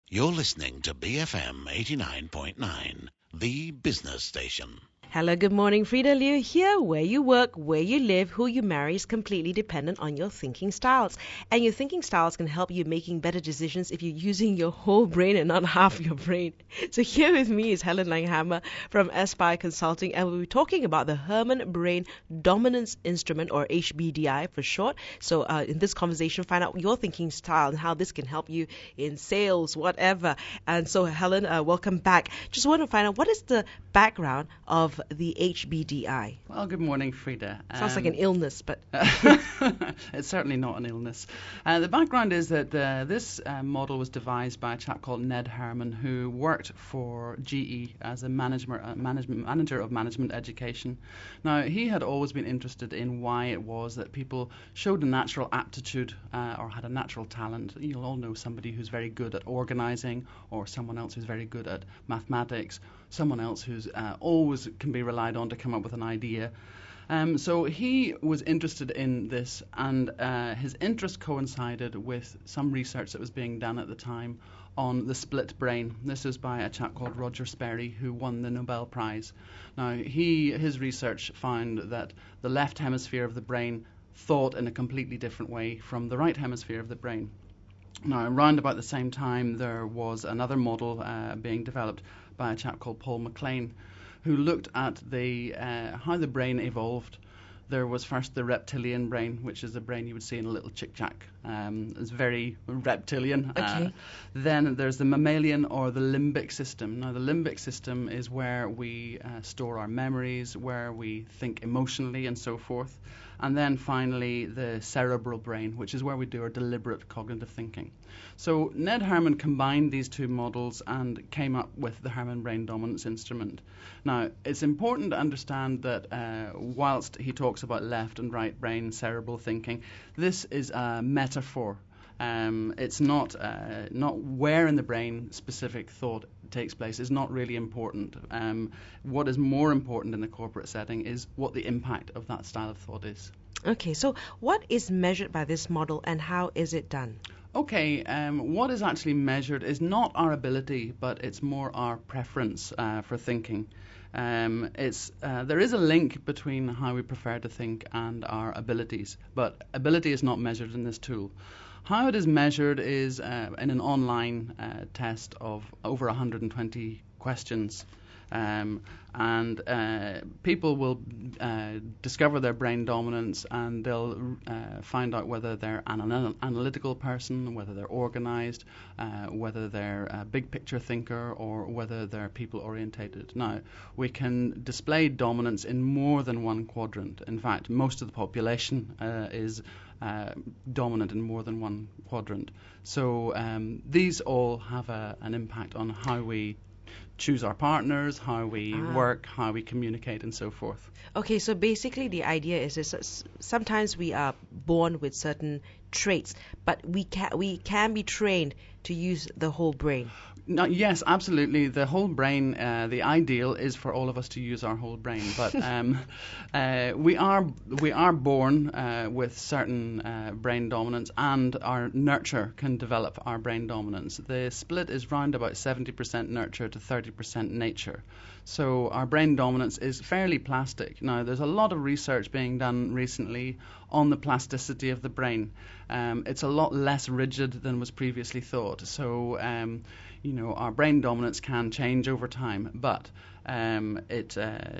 You're listening to BFM 89.9, the business station. Hello, good morning. Frida Liu here. Where you work, where you live, who you marry is completely dependent on your thinking styles. And your thinking styles can help you making better decisions if you're using your whole brain and not half your brain. So here with me is Helen Langhammer from Aspire Consulting, and we'll be talking about the Herrmann Brain Dominance Instrument, or HBDI for short. So in this conversation, find out your thinking style and how this can help you in sales, whatever. And so Helen, welcome back. Just want to find out, what is the background of the HBDI? Well, good morning, Frida. Sounds like an illness, but it's certainly not an illness. The background is that this model was devised by a chap called Ned Herrmann, who worked for GE as a manager of management education. Now, he had always been interested in why it was that people showed a natural aptitude or had a natural talent. You'll all know somebody who's very good at organizing, or someone else who's very good at mathematics, someone else who's always can be relied on to come up with an idea. So he was interested in this, and his interest coincided with some research that was being done at the time on the split brain. This is by a chap called Roger Sperry, who won the Nobel Prize. Now, his research found that the left hemisphere of the brain thought in a completely different way from the right hemisphere of the brain. Now, around about the same time, there was another model being developed by a chap called Paul MacLean, who looked at how the brain evolved. There was first the reptilian brain, which is the brain you would see in a little chick-chack. It's very reptilian. Okay. Then there's the mammalian, or the limbic system. Now, the limbic system is where we store our memories, where we think emotionally and so forth. And then finally, the cerebral brain, which is where we do our deliberate cognitive thinking. So Ned Herrmann combined these two models and came up with the Herrmann Brain Dominance Instrument. Now, it's important to understand that whilst he talks about left and right brain cerebral thinking, this is a metaphor. It's not where in the brain specific thought takes place is not really important. What is more important in the corporate setting is what the impact of that style of thought is. okay, so what is measured by this model and how is it done? Okay, what is actually measured is not our ability, but it's more our preference for thinking. There is a link between how we prefer to think and our abilities, but ability is not measured in this tool. How it is measured is in an online test of over 120 questions. And people will discover their brain dominance, and they'll find out whether they're an analytical person, whether they're organized, whether they're a big picture thinker, or whether they're people orientated. Now, we can display dominance in more than one quadrant. In fact, most of the population is dominant in more than one quadrant. So these all have an impact on how we choose our partners, how we work, how we communicate, and so forth. Okay, so basically the idea is sometimes we are born with certain traits, but we can be trained to use the whole brain. No, yes, absolutely. The whole brain, the ideal is for all of us to use our whole brain, but we are born with certain brain dominance, and our nurture can develop our brain dominance. The split is round about 70% nurture to 30% nature. So our brain dominance is fairly plastic. Now, there's a lot of research being done recently on the plasticity of the brain. It's a lot less rigid than was previously thought. So, our brain dominance can change over time, but it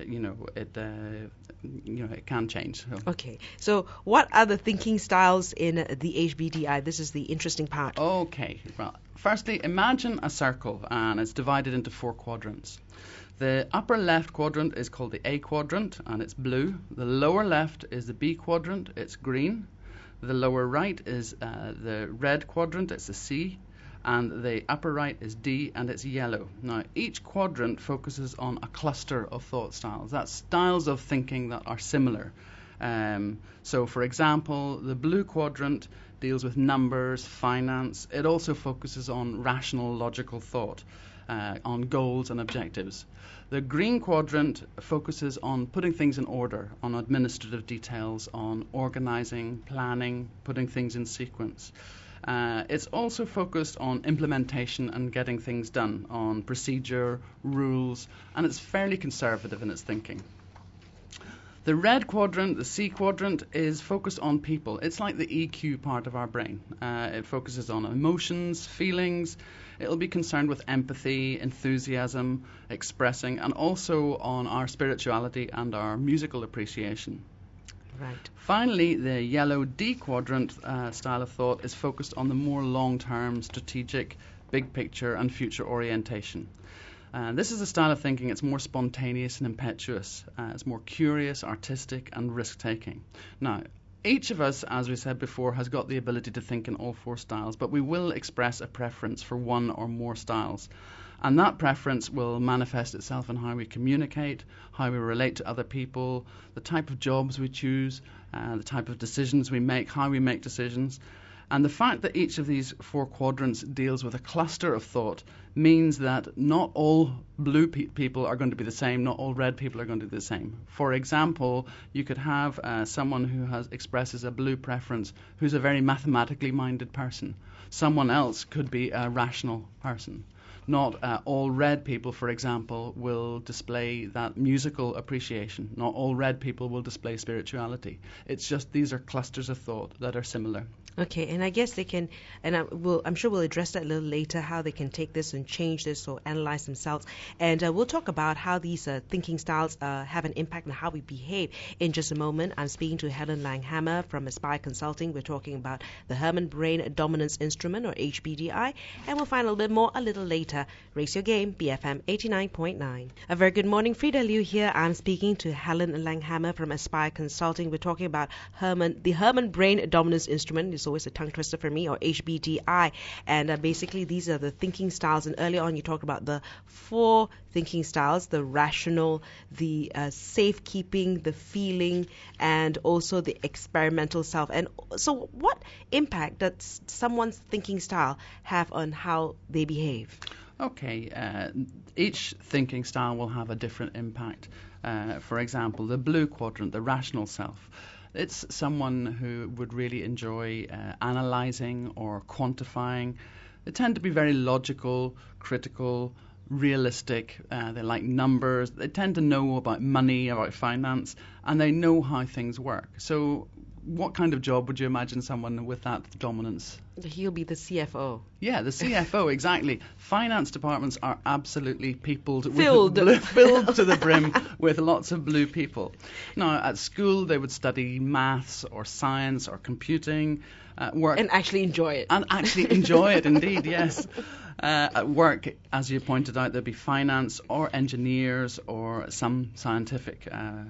can change. So. Okay, so what are the thinking styles in the HBDI? This is the interesting part. Okay, well, firstly, imagine a circle, and it's divided into 4 quadrants. The upper left quadrant is called the A quadrant, and it's blue. The lower left is the B quadrant, it's green. The lower right is the red quadrant, it's a C. And the upper right is D, and it's yellow. Now, each quadrant focuses on a cluster of thought styles. That's styles of thinking that are similar. So, for example, the blue quadrant deals with numbers, finance. It also focuses on rational, logical thought, on goals and objectives. The green quadrant focuses on putting things in order, on administrative details, on organizing, planning, putting things in sequence. It's also focused on implementation and getting things done, on procedure, rules, and it's fairly conservative in its thinking. The red quadrant, the C quadrant, is focused on people. It's like the EQ part of our brain. It focuses on emotions, feelings. It'll be concerned with empathy, enthusiasm, expressing, and also on our spirituality and our musical appreciation. Right. Finally, the yellow D quadrant style of thought is focused on the more long-term, strategic, big picture, and future orientation. This is a style of thinking. It's more spontaneous and impetuous. It's more curious, artistic, and risk-taking. Now, each of us, as we said before, has got the ability to think in all four styles, but we will express a preference for one or more styles. And that preference will manifest itself in how we communicate, how we relate to other people, the type of jobs we choose, the type of decisions we make, how we make decisions. And the fact that each of these four quadrants deals with a cluster of thought means that not all blue people are going to be the same, not all red people are going to be the same. For example, you could have someone who expresses a blue preference who's a very mathematically minded person. Someone else could be a rational person. Not all red people, for example, will display that musical appreciation. Not all red people will display spirituality. It's just these are clusters of thought that are similar. Okay, and I guess they can, and I'm sure we'll address that a little later, how they can take this and change this or analyze themselves. And we'll talk about how these thinking styles have an impact on how we behave in just a moment. I'm speaking to Helen Langhammer from Aspire Consulting. We're talking about the Herrmann Brain Dominance Instrument, or HBDI, and we'll find a little bit more a little later. Raise your game, BFM 89.9. A very good morning, Frida Liu here. I'm speaking to Helen Langhammer from Aspire Consulting. We're talking about the Herrmann Brain Dominance Instrument. It's always a tongue twister for me, or HBDI. And basically, these are the thinking styles. And earlier on, you talked about the four thinking styles: the rational, the safekeeping, the feeling, and also the experimental self. And so, what impact does someone's thinking style have on how they behave? Okay, each thinking style will have a different impact. For example, the blue quadrant, the rational self. It's someone who would really enjoy analysing or quantifying. They tend to be very logical, critical, realistic. They like numbers. They tend to know about money, about finance, and they know how things work. So what kind of job would you imagine someone with that dominance? He'll be the CFO. Yeah, the CFO, exactly. Finance departments are absolutely filled to the brim with lots of blue people. Now, at school, they would study maths or science or computing. Work and actually enjoy it. And actually enjoy it, indeed, yes. At work, as you pointed out, there'd be finance or engineers or some scientific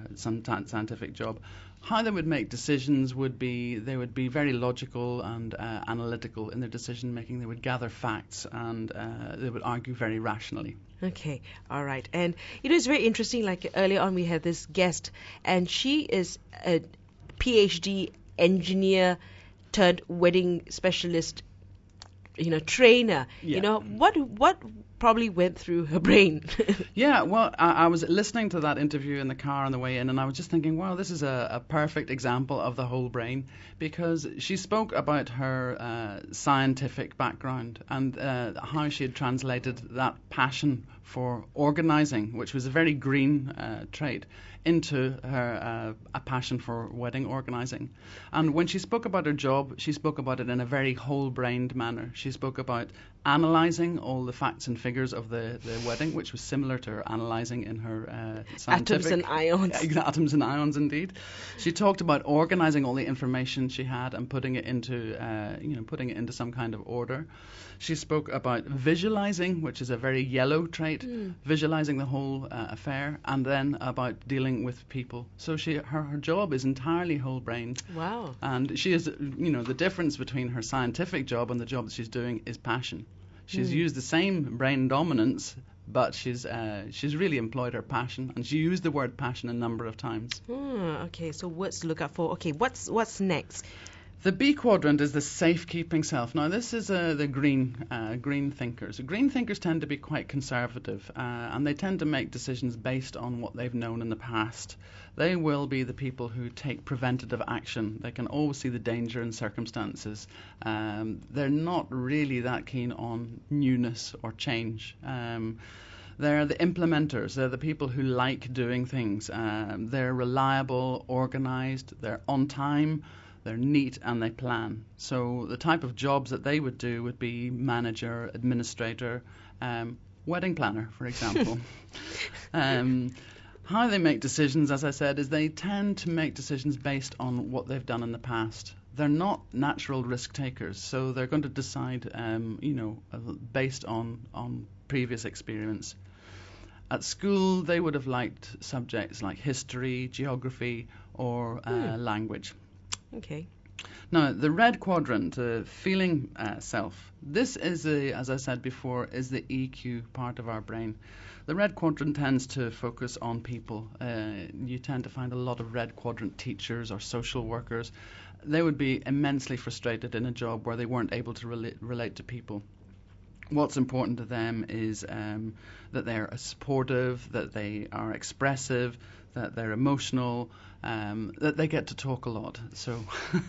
job. How they would make decisions would be, they would be very logical and analytical in their decision making. They would gather facts and they would argue very rationally. Okay, all right. And it's very interesting, like earlier on we had this guest, and she is a PhD engineer turned wedding specialist, trainer. Yeah. What probably went through her brain? Yeah, well, I was listening to that interview in the car on the way in, and I was just thinking, wow, this is a perfect example of the whole brain, because she spoke about her scientific background and how she had translated that passion for organising, which was a very green trait, into her a passion for wedding organising. And when she spoke about her job, she spoke about it in a very whole-brained manner. She spoke about analysing all the facts and figures of the wedding, which was similar to her analysing in her scientific... Atoms and ions. Atoms and ions, indeed. She talked about organising all the information she had and putting it into some kind of order. She spoke about visualising, which is a very yellow trait, visualising the whole affair, and then about dealing with people. So her job is entirely whole-brained. Wow. And she is, the difference between her scientific job and the job that she's doing is passion. She's used the same brain dominance, but she's really employed her passion, and she used the word passion a number of times. Okay, so words to look out for. Okay, what's next? The B quadrant is the safekeeping self. Now, this is the green thinkers. Green thinkers tend to be quite conservative, and they tend to make decisions based on what they've known in the past. They will be the people who take preventative action. They can always see the danger in circumstances. They're not really that keen on newness or change. They're the implementers. They're the people who like doing things. They're reliable, organised, they're on time, they're neat, and they plan. So the type of jobs that they would do would be manager, administrator, wedding planner, for example. How they make decisions, as I said, is they tend to make decisions based on what they've done in the past. They're not natural risk takers, so they're going to decide, based on previous experience. At school, they would have liked subjects like history, geography, or language. Okay. Now, the red quadrant, feeling self, this is, as I said before, is the EQ part of our brain. The red quadrant tends to focus on people. You tend to find a lot of red quadrant teachers or social workers. They would be immensely frustrated in a job where they weren't able to relate to people. What's important to them is that they're supportive, that they are expressive, that they're emotional, that they get to talk a lot. So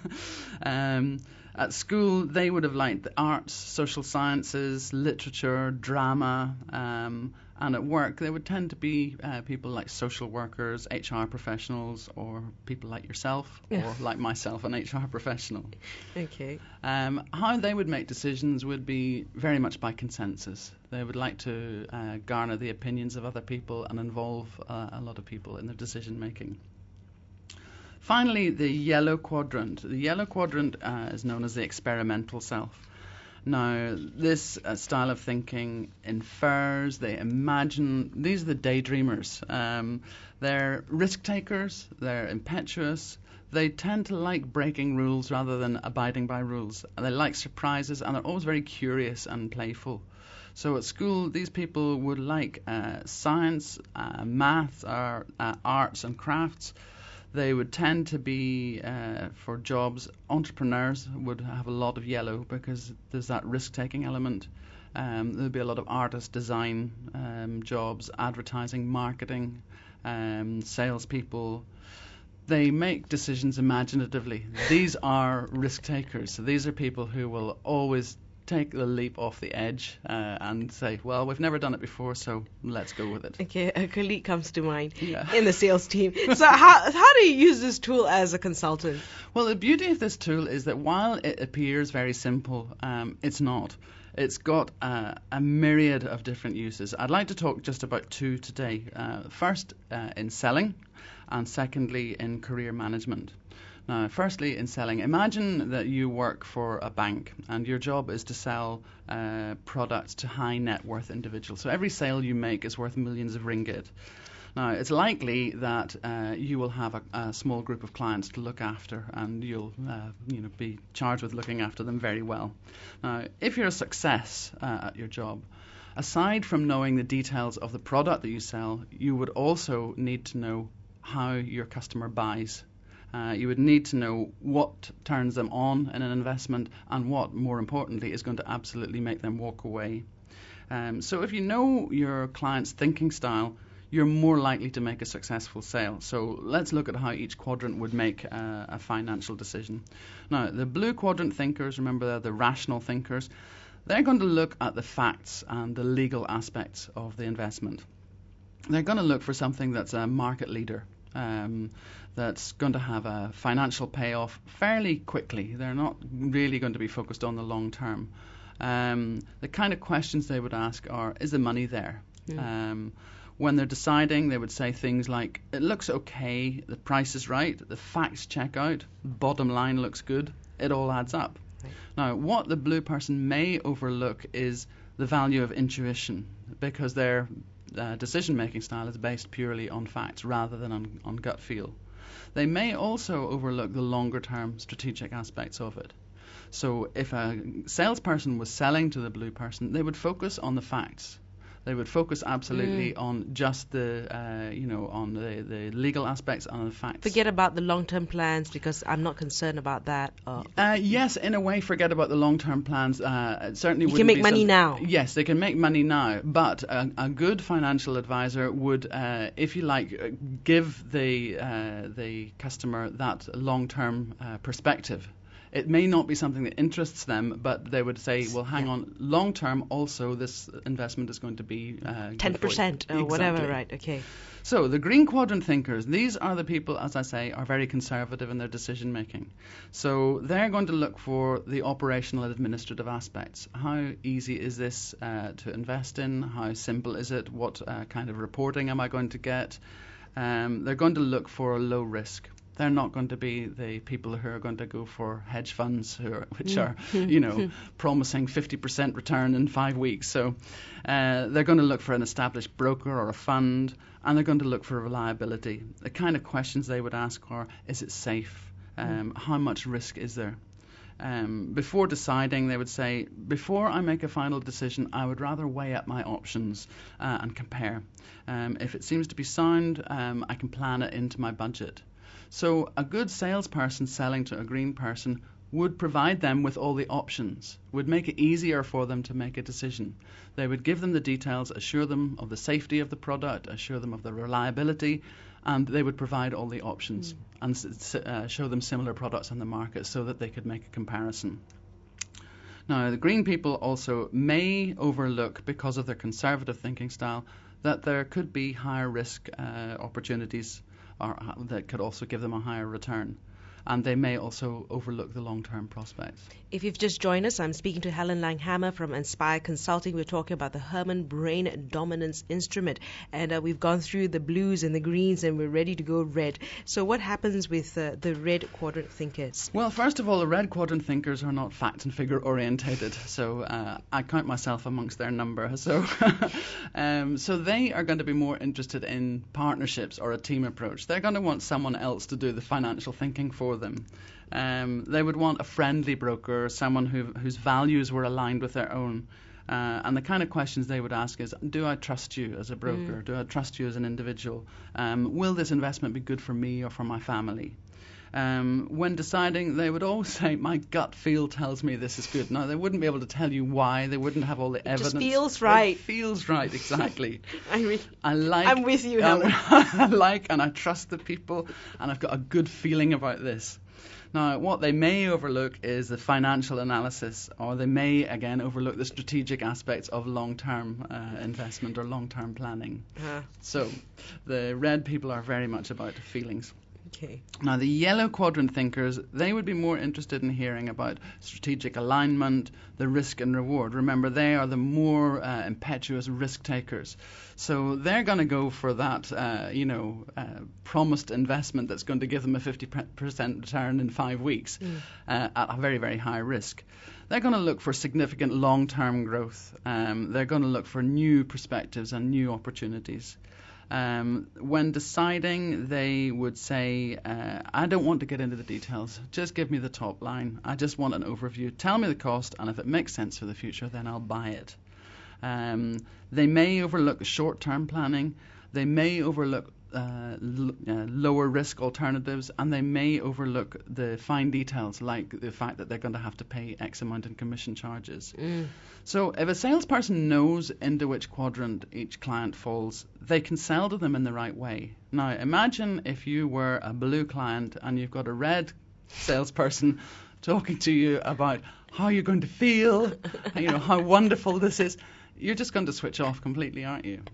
at school, they would have liked the arts, social sciences, literature, drama, and at work, they would tend to be people like social workers, HR professionals, or people like yourself, or like myself, an HR professional. Okay. How they would make decisions would be very much by consensus. They would like to garner the opinions of other people and involve a lot of people in their decision making. Finally, the yellow quadrant. The yellow quadrant is known as the experimental self. Now, this style of thinking infers, they imagine, these are the daydreamers. They're risk takers, they're impetuous, they tend to like breaking rules rather than abiding by rules. They like surprises, and they're always very curious and playful. So at school, these people would like science, maths, or arts and crafts. They would tend to be, for jobs, entrepreneurs would have a lot of yellow because there's that risk-taking element. There'd be a lot of artist design jobs, advertising, marketing, salespeople. They make decisions imaginatively. These are risk-takers. So these are people who will always take the leap off the edge and say, well, we've never done it before, so let's go with it. Okay, a colleague comes to mind in the sales team. So how do you use this tool as a consultant? Well, the beauty of this tool is that while it appears very simple, it's not. It's got a myriad of different uses. I'd like to talk just about two today. First, in selling, and secondly, in career management. Now, firstly, in selling, imagine that you work for a bank and your job is to sell products to high net worth individuals. So every sale you make is worth millions of ringgit. Now, it's likely that you will have a small group of clients to look after, and you'll be charged with looking after them very well. Now, if you're a success at your job, aside from knowing the details of the product that you sell, you would also need to know how your customer buys. You would need to know what turns them on in an investment and what, more importantly, is going to absolutely make them walk away. So if you know your client's thinking style, you're more likely to make a successful sale. So let's look at how each quadrant would make a financial decision. Now, the blue quadrant thinkers, remember they're the rational thinkers, they're going to look at the facts and the legal aspects of the investment. They're going to look for something that's a market leader. That's going to have a financial payoff fairly quickly. They're not really going to be focused on the long term. The kind of questions they would ask are, is the money there? When they're deciding, they would say things like, it looks okay, the price is right, the facts check out, bottom line looks good, it all adds up. Right. Now, what the blue person may overlook is the value of intuition, because their decision-making style is based purely on facts rather than on gut feel. They may also overlook the longer-term strategic aspects of it. So if a salesperson was selling to the blue person, they would focus on the facts. They would focus absolutely on just on the legal aspects and the facts. Forget about the long-term plans because I'm not concerned about that. Yes, in a way, forget about the long-term plans. It certainly you can make money now. Yes, they can make money now, but a good financial advisor would, if you like, give the customer that long-term perspective. It may not be something that interests them, but they would say, well, hang on, long term also this investment is going to be 10% or whatever, right? Okay. So the green quadrant thinkers, these are the people, as I say, are very conservative in their decision making. So they're going to look for the operational and administrative aspects. How easy is this to invest in? How simple is it? What kind of reporting am I going to get? They're going to look for a low risk. They're not going to be the people who are going to go for hedge funds, which are, promising 50% return in 5 weeks. So they're going to look for an established broker or a fund, and they're going to look for reliability. The kind of questions they would ask are, is it safe? How much risk is there? Before deciding, they would say, before I make a final decision, I would rather weigh up my options and compare. If it seems to be sound, I can plan it into my budget. So a good salesperson selling to a green person would provide them with all the options, would make it easier for them to make a decision. They would give them the details, assure them of the safety of the product, assure them of the reliability, and they would provide all the options and show them similar products on the market so that they could make a comparison. Now, the green people also may overlook, because of their conservative thinking style, that there could be higher risk opportunities that could also give them a higher return. And they may also overlook the long-term prospects. If you've just joined us, I'm speaking to Helen Langhammer from Inspire Consulting. We're talking about the Herman Brain Dominance Instrument. And we've gone through the blues and the greens, and we're ready to go red. So what happens with the red quadrant thinkers? Well, first of all, the red quadrant thinkers are not fact and figure orientated. So I count myself amongst their number. So, so they are going to be more interested in partnerships or a team approach. They're going to want someone else to do the financial thinking for them. They would want a friendly broker, someone whose values were aligned with their own. And the kind of questions they would ask is, do I trust you as a broker? Do I trust you as an individual? Will this investment be good for me or for my family? When deciding, they would always say, my gut feel tells me this is good. Now, they wouldn't be able to tell you why. They wouldn't have all the evidence. It just feels right. It feels right, exactly. I'm with you, Helen. I like and I trust the people, and I've got a good feeling about this. Now, what they may overlook is the financial analysis, or they may, again, overlook the strategic aspects of long-term investment or long-term planning. So the red people are very much about feelings. Okay. Now, the yellow quadrant thinkers, they would be more interested in hearing about strategic alignment, the risk and reward. Remember, they are the more impetuous risk takers. So they're going to go for that, promised investment that's going to give them a 50% return in 5 weeks at a very, very high risk. They're going to look for significant long-term growth. They're going to look for new perspectives and new opportunities. When deciding, they would say, I don't want to get into the details. Just give me the top line. I just want an overview. Tell me the cost, and if it makes sense for the future, then I'll buy it. They may overlook short-term planning. They may overlook lower risk alternatives, and they may overlook the fine details, like the fact that they're going to have to pay X amount in commission charges. So if a salesperson knows into which quadrant each client falls, they can sell to them in the right way. Now, imagine if you were a blue client and you've got a red salesperson talking to you about how you're going to feel, how wonderful this is. You're just going to switch off completely, aren't you?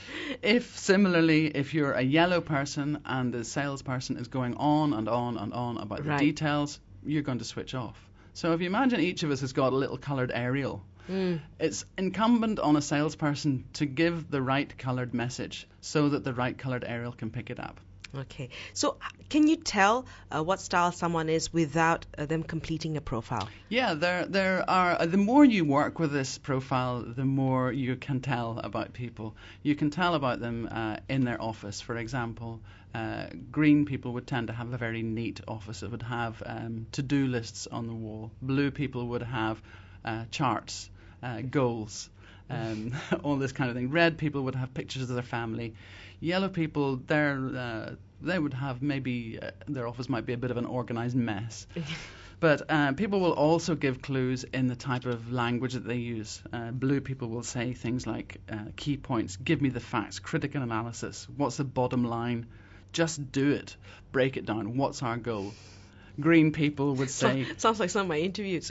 If you're a yellow person and the salesperson is going on and on and on about the details, you're going to switch off. So if you imagine each of us has got a little coloured aerial, it's incumbent on a salesperson to give the right coloured message so that the right coloured aerial can pick it up. Okay. So can you tell what style someone is without them completing a profile? Yeah, there are. The more you work with this profile, the more you can tell about people. You can tell about them in their office. For example, green people would tend to have a very neat office. It would have to-do lists on the wall. Blue people would have charts, goals. all this kind of thing. Red people would have pictures of their family. Yellow people, they would have maybe their office might be a bit of an organised mess. But people will also give clues in the type of language that they use. Blue people will say things like key points, give me the facts, critical analysis, what's the bottom line, just do it, break it down, what's our goal. Green people would say... Sounds like some of my interviews.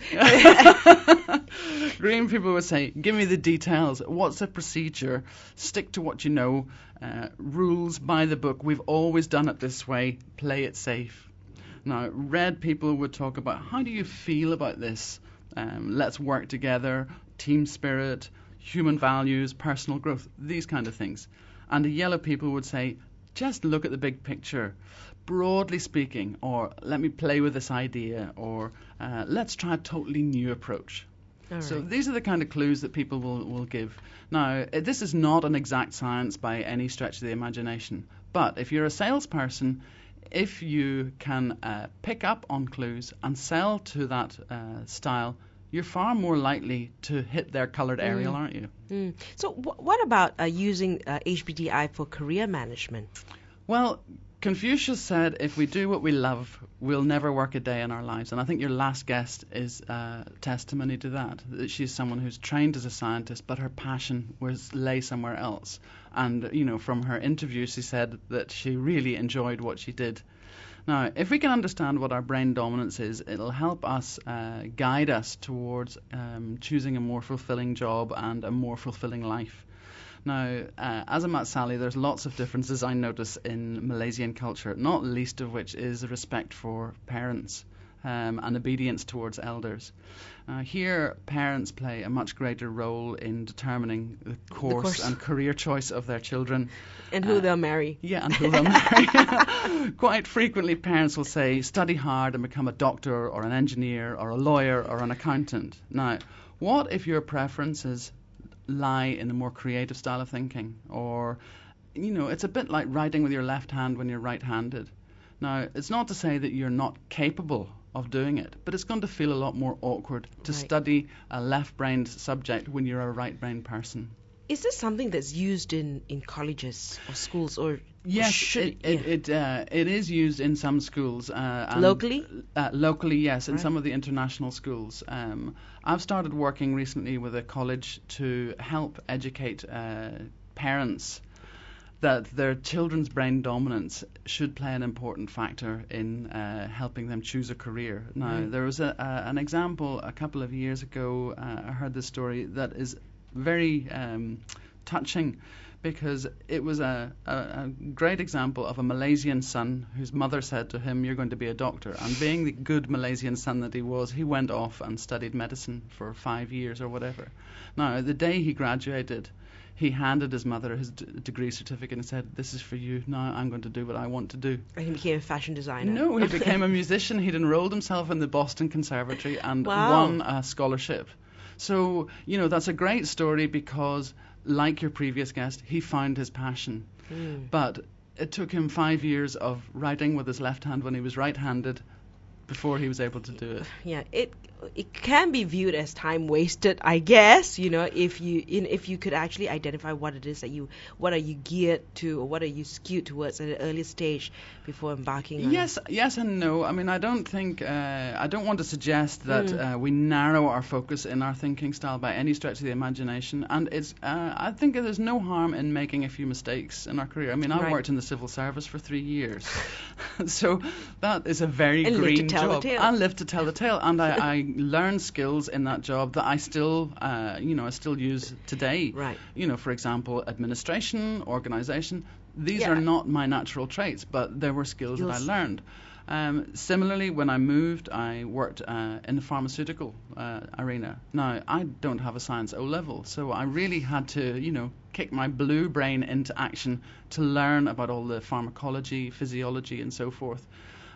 Green people would say, give me the details, what's the procedure, stick to what you know, rules by the book, we've always done it this way, play it safe. Now, red people would talk about how do you feel about this? Let's work together, team spirit, human values, personal growth, these kind of things. And the yellow people would say, just look at the big picture, broadly speaking, or let me play with this idea, or let's try a totally new approach. So these are the kind of clues that people will give. Now, this is not an exact science by any stretch of the imagination, but if you're a salesperson, if you can pick up on clues and sell to that style, you're far more likely to hit their coloured aerial, aren't you? So what about using HBDI for career management? Well, Confucius said, if we do what we love, we'll never work a day in our lives. And I think your last guest is testimony to that she's someone who's trained as a scientist, but her passion lay somewhere else. And, from her interview, she said that she really enjoyed what she did. Now, if we can understand what our brain dominance is, it'll help us guide us towards choosing a more fulfilling job and a more fulfilling life. Now, as a Matsali, there's lots of differences I notice in Malaysian culture, not least of which is respect for parents and obedience towards elders. Here, parents play a much greater role in determining the course and career choice of their children. And who they'll marry. Yeah, and who they'll marry. Quite frequently, parents will say, study hard and become a doctor or an engineer or a lawyer or an accountant. Now, what if your preferences lie in a more creative style of thinking, or it's a bit like writing with your left hand when you're right-handed. Now, it's not to say that you're not capable of doing it, but it's going to feel a lot more awkward to study a left-brained subject when you're a right-brained person. Is this something that's used in colleges or schools, or yes, it is used in some schools. Locally? Locally, yes, in some of the international schools. I've started working recently with a college to help educate parents that their children's brain dominance should play an important factor in helping them choose a career. Now, there was an example a couple of years ago. I heard this story that is very touching, because it was a great example of a Malaysian son whose mother said to him, you're going to be a doctor. And being the good Malaysian son that he was, he went off and studied medicine for 5 years or whatever. Now, the day he graduated, he handed his mother his degree certificate and said, this is for you. Now I'm going to do what I want to do. And he became a fashion designer. No, he became a musician. He'd enrolled himself in the Boston Conservatory and won a scholarship. So, that's a great story because, like your previous guest, he found his passion. But it took him 5 years of writing with his left hand when he was right-handed before he was able to do it. Yeah, it can be viewed as time wasted, I guess, if you could actually identify what it is that what are you geared to, or what are you skewed towards at an early stage before embarking on Yes and no. I mean, I don't want to suggest that we narrow our focus in our thinking style by any stretch of the imagination, and I think there's no harm in making a few mistakes in our career. I mean, I worked in the civil service for 3 years, so that is a very green job. And live to tell the tale, and I learned skills in that job that I still use today. Right. For example, administration, organisation. These are not my natural traits, but there were skills that I learned. Similarly, when I moved, I worked in the pharmaceutical arena. Now, I don't have a science O-level, so I really had to, kick my blue brain into action to learn about all the pharmacology, physiology, and so forth.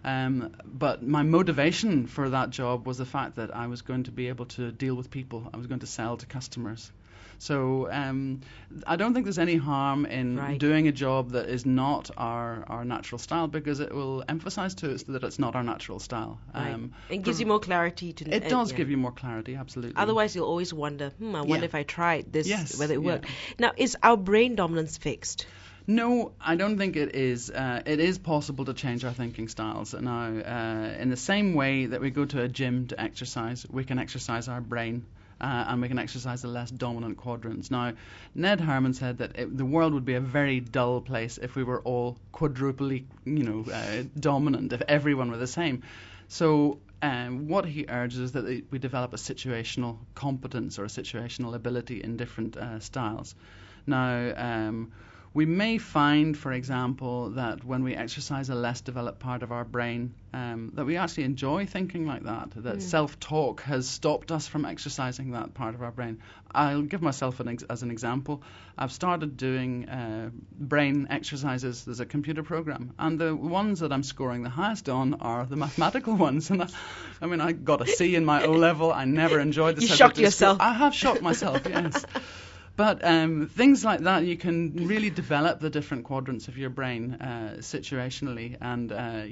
But my motivation for that job was the fact that I was going to be able to deal with people. I was going to sell to customers. So I don't think there's any harm in Right. doing a job that is not our natural style, because it will emphasize to us that it's not our natural style. Right. It gives you more clarity to. It does yeah. give you more clarity, absolutely. Otherwise, you'll always wonder, I wonder Yeah. if I tried this, Yes, whether it yeah. worked. Now, is our brain dominance fixed? No, I don't think it is. It is possible to change our thinking styles. Now, in the same way that we go to a gym to exercise, we can exercise our brain. And we can exercise the less dominant quadrants. Now, Ned Herman said that the world would be a very dull place if we were all quadruply, dominant, if everyone were the same. So what he urges is that we develop a situational competence or a situational ability in different styles. Now, we may find, for example, that when we exercise a less developed part of our brain, that we actually enjoy thinking like that, that self-talk has stopped us from exercising that part of our brain. I'll give myself as an example. I've started doing brain exercises. There's a computer program, and the ones that I'm scoring the highest on are the mathematical ones. And I got a C in my O-level. I never enjoyed the You subject shocked at school. yourself. I have shocked myself, yes. But things like that, you can really develop the different quadrants of your brain situationally, and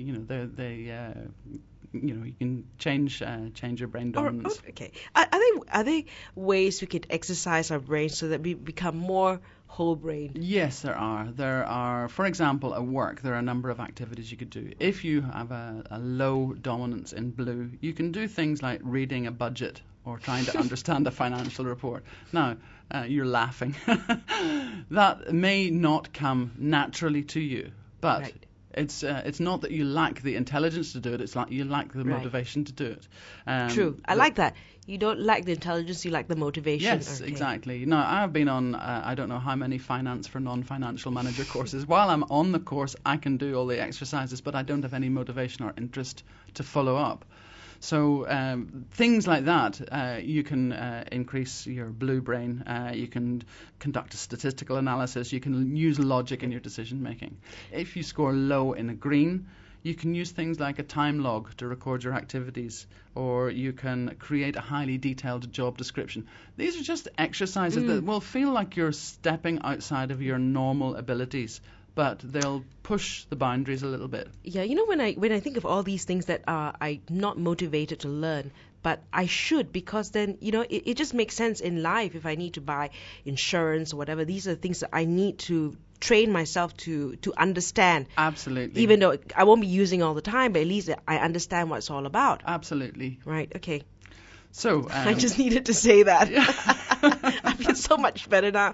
you can change your brain dominance. Okay. Are there ways we could exercise our brain so that we become more whole brain? Yes, there are. There are, for example, at work, there are a number of activities you could do. If you have a low dominance in blue, you can do things like reading a budget or trying to understand a financial report. Now, you're laughing. That may not come naturally to you, but Right. it's not that you lack the intelligence to do it. It's like you lack the Right. motivation to do it. True. I like that. You don't lack the intelligence, you lack the motivation. Yes, Okay. exactly. Now, I've been on, I don't know how many finance for non-financial manager courses. While I'm on the course, I can do all the exercises, but I don't have any motivation or interest to follow up. So things like that, you can increase your blue brain. You can conduct a statistical analysis. You can use logic in your decision making. If you score low in a green, you can use things like a time log to record your activities, or you can create a highly detailed job description. These are just exercises that will feel like you're stepping outside of your normal abilities, but they'll push the boundaries a little bit. Yeah, when I think of all these things that I'm not motivated to learn, but I should, because then, it just makes sense in life. If I need to buy insurance or whatever, these are things that I need to train myself to understand. Absolutely. Even though I won't be using all the time, but at least I understand what it's all about. Absolutely. Right, okay. So I just needed to say that. I feel so much better now.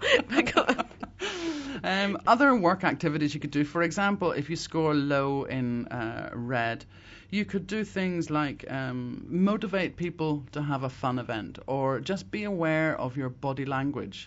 Other work activities you could do, for example, if you score low in red, you could do things like motivate people to have a fun event, or just be aware of your body language,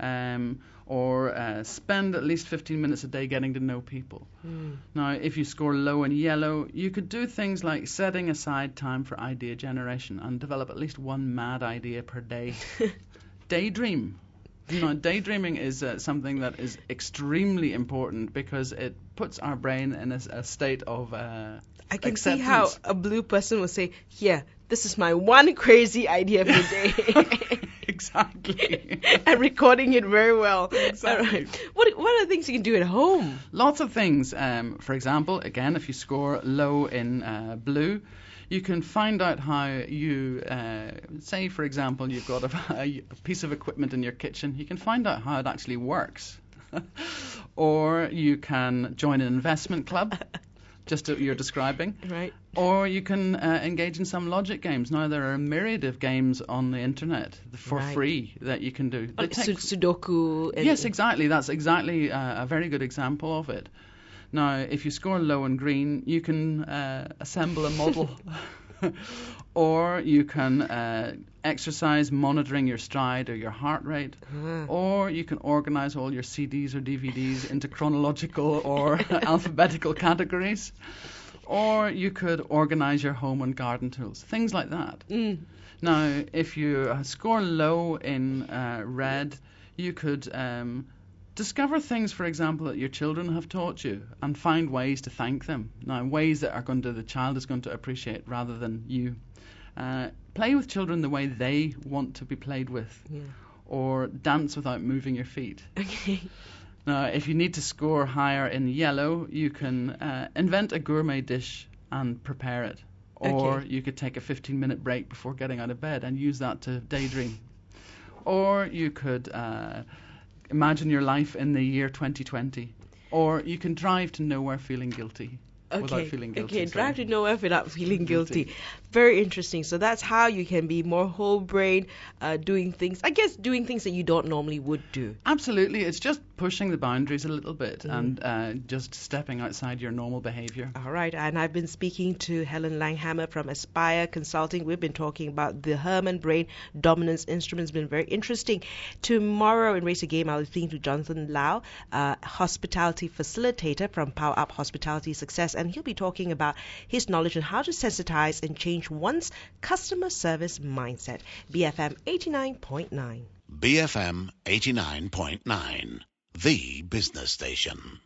or spend at least 15 minutes a day getting to know people. Now, if you score low in yellow, you could do things like setting aside time for idea generation and develop at least one mad idea per day. Daydream. Daydreaming is something that is extremely important because it puts our brain in a state of I can acceptance. see how a blue person will say, "Here, this is my one crazy idea for the day." Exactly. And recording it very well. Exactly. All right. What are things you can do at home? Lots of things. For example, again, if you score low in blue, you can find out how you, say, for example, you've got a piece of equipment in your kitchen. You can find out how it actually works. Or you can join an investment club, just what you're describing. Right. Or you can engage in some logic games. Now, there are a myriad of games on the internet for Right. free that you can do. They take- Sudoku. And, Yes, exactly. That's exactly a very good example of it. Now, if you score low in green, you can assemble a model. Or you can exercise monitoring your stride or your heart rate. Or you can organize all your CDs or DVDs into chronological or alphabetical categories. Or you could organize your home and garden tools. Things like that. Now, if you score low in red, you could discover things, for example, that your children have taught you and find ways to thank them. Now, ways that the child is going to appreciate rather than you. Play with children the way they want to be played with. Yeah. or dance without moving your feet. Okay. Now, if you need to score higher in yellow, you can invent a gourmet dish and prepare it. Or Okay. you could take a 15-minute break before getting out of bed and use that to daydream. Or you could imagine your life in the year 2020. Or you can drive to nowhere feeling guilty. Without feeling guilty. Okay, sorry. drive to nowhere without feeling guilty. Very interesting. So that's how you can be more whole brain, doing things that you don't normally would do. Absolutely. It's just pushing the boundaries a little bit and just stepping outside your normal behavior. All right, and I've been speaking to Helen Langhammer from Aspire Consulting. We've been talking about the Herman Brain Dominance Instrument. It's been very interesting. Tomorrow in Race a Game, I'll be speaking to Jonathan Lau, hospitality facilitator from Power Up Hospitality Success, and he'll be talking about his knowledge on how to sensitize and change one's customer service mindset. BFM 89.9. BFM 89.9, the business station.